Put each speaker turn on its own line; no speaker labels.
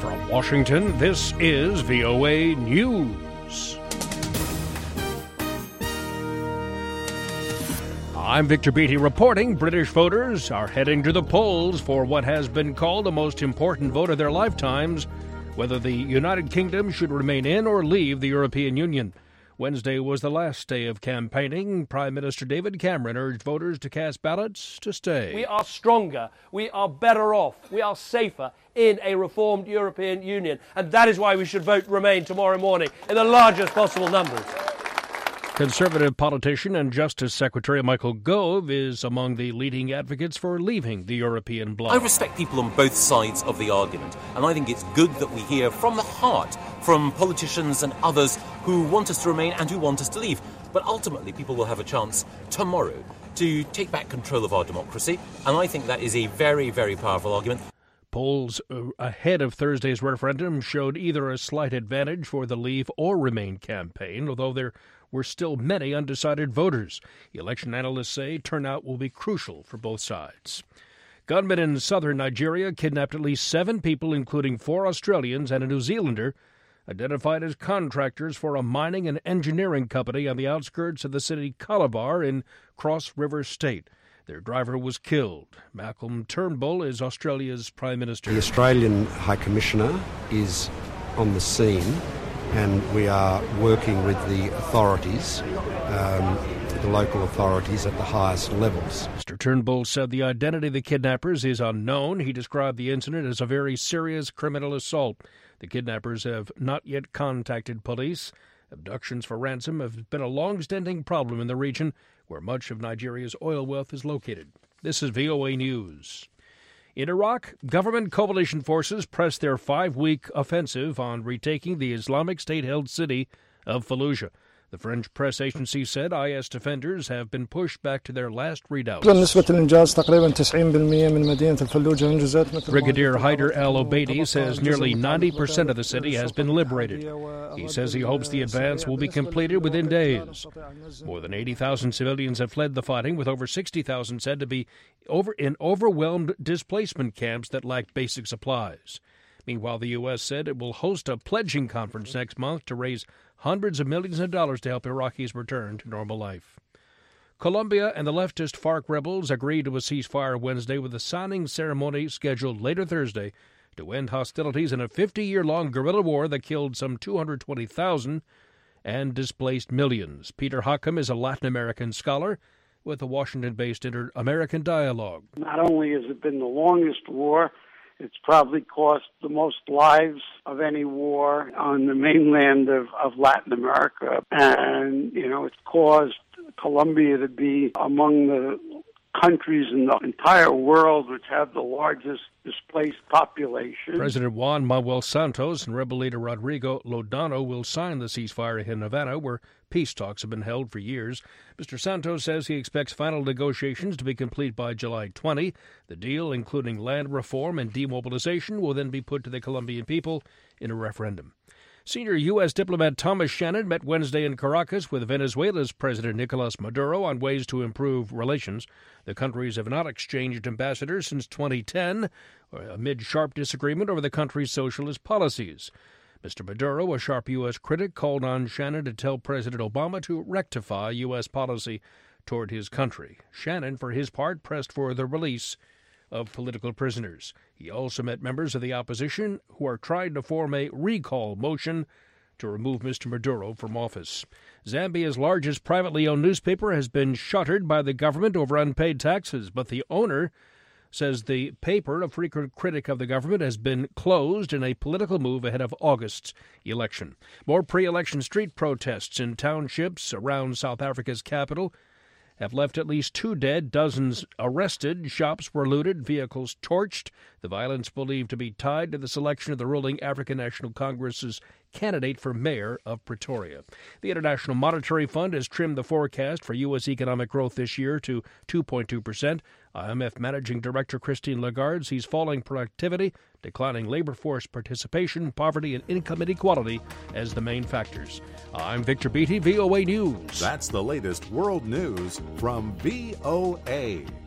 From Washington, this is VOA News. I'm Victor Beattie reporting British voters are heading to the polls for what has been called the most important vote of their lifetimes, whether the United Kingdom should remain in or leave the European Union. Wednesday was the last day of campaigning. Prime Minister David Cameron urged voters to cast ballots to stay.
We are stronger, we are better off, we are safer in a reformed European Union. And that is why we should vote Remain tomorrow morning in the largest possible numbers.
Conservative politician and Justice Secretary Michael Gove is among the leading advocates for leaving the European bloc.
I respect people on both sides of the argument, and I think it's good that we hear from the heart from politicians and others who want us to remain and who want us to leave. But ultimately, people will have a chance tomorrow to take back control of our democracy, and I think that is a very, very powerful argument.
Polls ahead of Thursday's referendum showed either a slight advantage for the Leave or Remain campaign, although there were still many undecided voters. Election analysts say turnout will be crucial for both sides. Gunmen in southern Nigeria kidnapped at least 7 people, including 4 Australians and a New Zealander, identified as contractors for a mining and engineering company on the outskirts of the city Calabar in Cross River State. Their driver was killed. Malcolm Turnbull is Australia's Prime Minister.
The Australian High Commissioner is on the scene, and we are working with the authorities, the local authorities at the highest levels.
Mr. Turnbull said the identity of the kidnappers is unknown. He described the incident as a very serious criminal assault. The kidnappers have not yet contacted police. Abductions for ransom have been a long-standing problem in the region where much of Nigeria's oil wealth is located. This is VOA News. In Iraq, government coalition forces pressed their 5-week offensive on retaking the Islamic State-held city of Fallujah. The French press agency said IS defenders have been pushed back to their last redoubts. Brigadier Haider al-Obeidi says nearly 90% of the city has been liberated. He says he hopes the advance will be completed within days. More than 80,000 civilians have fled the fighting, with over 60,000 said to be in overwhelmed displacement camps that lack basic supplies. Meanwhile, the U.S. said it will host a pledging conference next month to raise hundreds of millions of dollars to help Iraqis return to normal life. Colombia and the leftist FARC rebels agreed to a ceasefire Wednesday, with a signing ceremony scheduled later Thursday to end hostilities in a 50-year-long guerrilla war that killed some 220,000 and displaced millions. Peter Hockham is a Latin American scholar with the Washington-based Inter-American Dialogue.
Not only has it been the longest war, it's probably cost the most lives of any war on the mainland of Latin America. And, it's caused Colombia to be among the countries in the entire world which have the largest displaced population.
President Juan Manuel Santos and rebel leader Rodrigo Lodano will sign the ceasefire in Havana, where peace talks have been held for years. Mr. Santos says he expects final negotiations to be complete by July 20. The deal, including land reform and demobilization, will then be put to the Colombian people in a referendum. Senior U.S. diplomat Thomas Shannon met Wednesday in Caracas with Venezuela's President Nicolas Maduro on ways to improve relations. The countries have not exchanged ambassadors since 2010, amid sharp disagreement over the country's socialist policies. Mr. Maduro, a sharp U.S. critic, called on Shannon to tell President Obama to rectify U.S. policy toward his country. Shannon, for his part, pressed for the release of political prisoners. He also met members of the opposition who are trying to form a recall motion to remove Mr. Maduro from office. Zambia's largest privately owned newspaper has been shuttered by the government over unpaid taxes, but the owner says the paper, a frequent critic of the government, has been closed in a political move ahead of August's election. More pre-election street protests in townships around South Africa's capital have left at least 2 dead, dozens arrested, shops were looted, vehicles torched. The violence believed to be tied to the selection of the ruling African National Congress's candidate for mayor of Pretoria. The International Monetary Fund has trimmed the forecast for U.S. economic growth this year to 2.2%. IMF Managing Director Christine Lagarde sees falling productivity, declining labor force participation, poverty, and income inequality as the main factors. I'm Victor Beattie, VOA News.
That's the latest world news from VOA.